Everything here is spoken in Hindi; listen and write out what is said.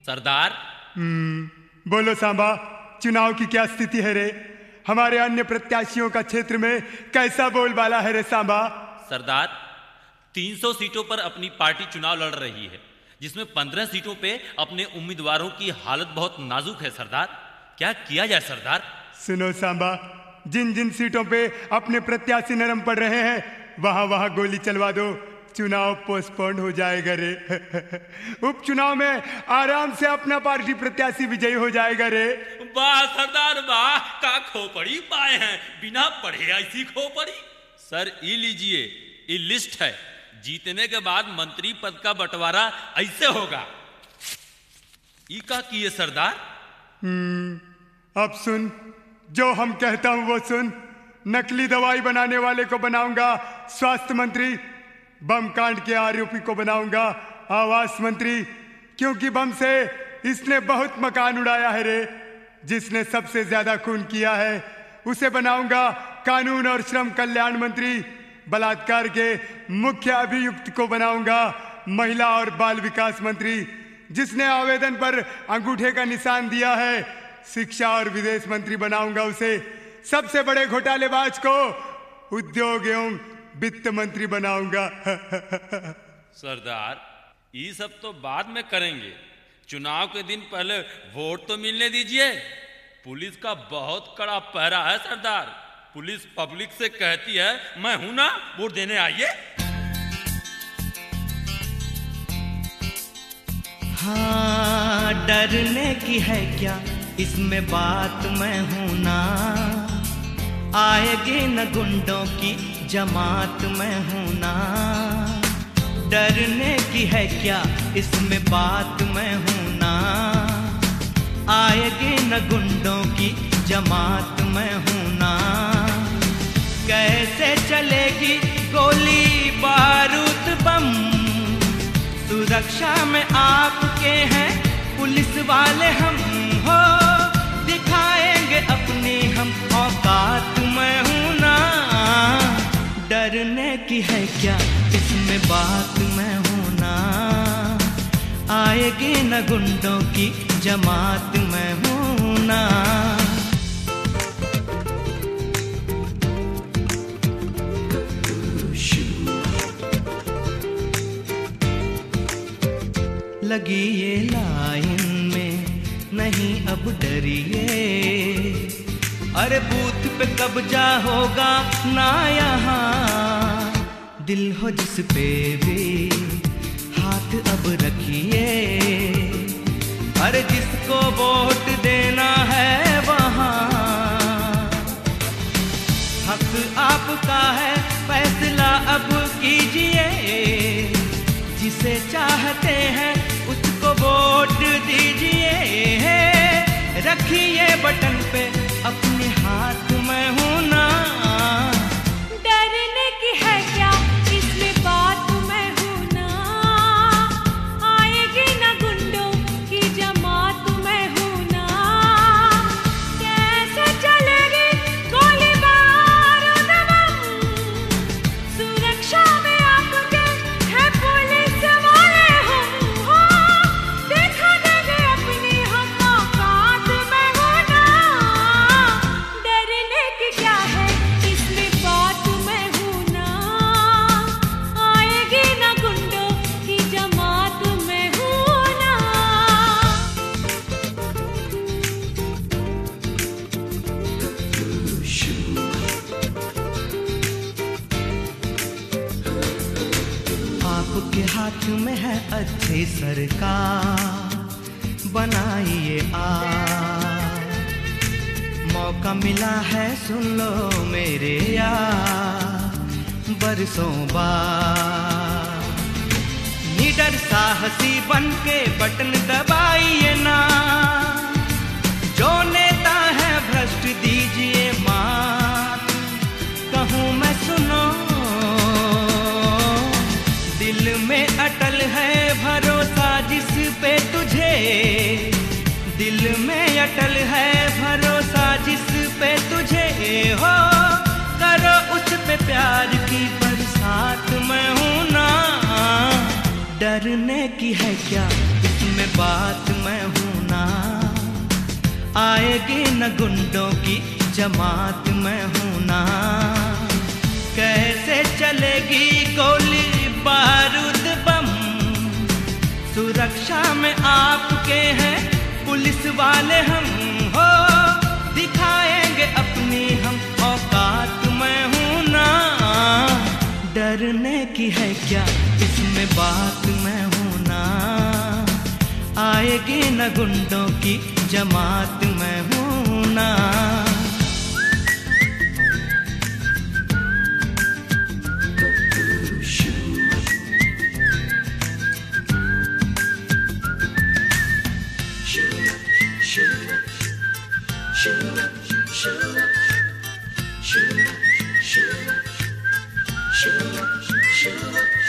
सरदार। बोलो सांबा, चुनाव की क्या स्थिति है रे? हमारे अन्य प्रत्याशियों का क्षेत्र में कैसा बोलबाला है रे सांबा? सरदार, 300 सीटों पर अपनी पार्टी चुनाव लड़ रही है, जिसमें 15 सीटों पे अपने उम्मीदवारों की हालत बहुत नाजुक है। सरदार, क्या किया जाए सरदार? सुनो सांबा, जिन जिन सीटों पे अपने प्रत्याशी नरम पड़ रहे हैं वहां वहां गोली चलवा दो, चुनाव पोस्टपोन हो जाएगा रे। उपचुनाव में आराम से अपना पार्टी प्रत्याशी विजयी हो जाएगा रे। वाह सरदार वाह, का खोपड़ी पाए हैं, बिना पढ़े ऐसी खोपड़ी। सर ये लीजिए, ये लिस्ट है, जीतने के बाद मंत्री पद का बंटवारा ऐसे होगा। ई का किए सरदार? अब सुन, जो हम कहता हूं वो सुन। नकली दवाई बनाने वाले को बनाऊंगा स्वास्थ्य मंत्री, बम कांड के आरोपी को बनाऊंगा आवास मंत्री, क्योंकि बम से इसने बहुत मकान उड़ाया है रे। जिसने सबसे ज्यादा खून किया है उसे बनाऊंगा कानून और श्रम कल्याण मंत्री, बलात्कार के मुख्य अभियुक्त को बनाऊंगा महिला और बाल विकास मंत्री, जिसने आवेदन पर अंगूठे का निशान दिया है शिक्षा और विदेश मंत्री बनाऊंगा उसे। सबसे बड़े घोटालेबाज को उद्योग एवं वित्त मंत्री बनाऊंगा। सरदार, ये सब तो बाद में करेंगे, चुनाव के दिन पहले वोट तो मिलने दीजिए। पुलिस का बहुत कड़ा पहरा है सरदार। पुलिस पब्लिक से कहती है मैं हूं ना, वोट देने आइए। हाँ, डरने की है क्या इसमें बात, मैं हूं ना। आएगी न गुंडों की जमात, मैं हूं ना। डरने की है क्या इसमें बात, मैं हूं ना। आएगी न गुंडों की जमात, मैं हूं ना। कैसे चलेगी गोली बारूद बम, सुरक्षा में आपके हैं पुलिस वाले हम हो। दिखाएंगे अपनी हम औकात, मैं हूं ना। डरने की है क्या इसमें बात, मैं हूं ना। आएगी न गुंडों की जमात, मैं हूं ना। लगी ये लाइन में नहीं अब डरिए, अरे बूथ पे कब्जा होगा ना यहाँ। दिल हो जिस पे भी हाथ अब रखिए, अरे जिसको वोट देना है वहाँ। हक आपका है, फैसला अब कीजिए। जिसे चाहते हैं उसको वोट दीजिए। रखिए बटन पे अपने हाथ, मैं हूं ना। डरने की है क्या इसमें बात, मैं हूं ना। आएगी ना गुंडों की जमात, मैं हूं ना। कैसे चलेगी गोली बारूद बम, सुरक्षा में आपके है पुलिस वाले हम हो। देखा देंगे अपनी हम औकात, मैं हूं ना। डरने की क्या है इसमें बात, मैं हूं ना। आएगी ना गुंडों की जमात, मैं हूं ना। आपके हाथ में है अच्छी सरकार, बनाइए आप। मौका मिला है सुन लो मेरे यार, बरसों बाद। निडर साहसी बन के बटन दबाइए ना। जो नेता है भ्रष्ट दीजिए मात, कहूँ मैं सुनो। दिल में अटल है भरोसा जिस पे तुझे, दिल में अटल है भरोसा जिस पे तुझे हो। करो उस पे प्यार की बरसात, मैं हूं ना। डरने की है क्या इसमें बात मैं हूं ना, आएगी न गुंडों की जमात मैं हूं ना। कैसे चलेगी गोली बारूद बम, सुरक्षा में आपके हैं पुलिस वाले हम हो, दिखाएंगे अपनी हम औकात मैं हूं ना। डरने की है क्या इसमें बात मैं हूं ना, आएगी न गुंडों की जमात मैं हूं ना। Shoot.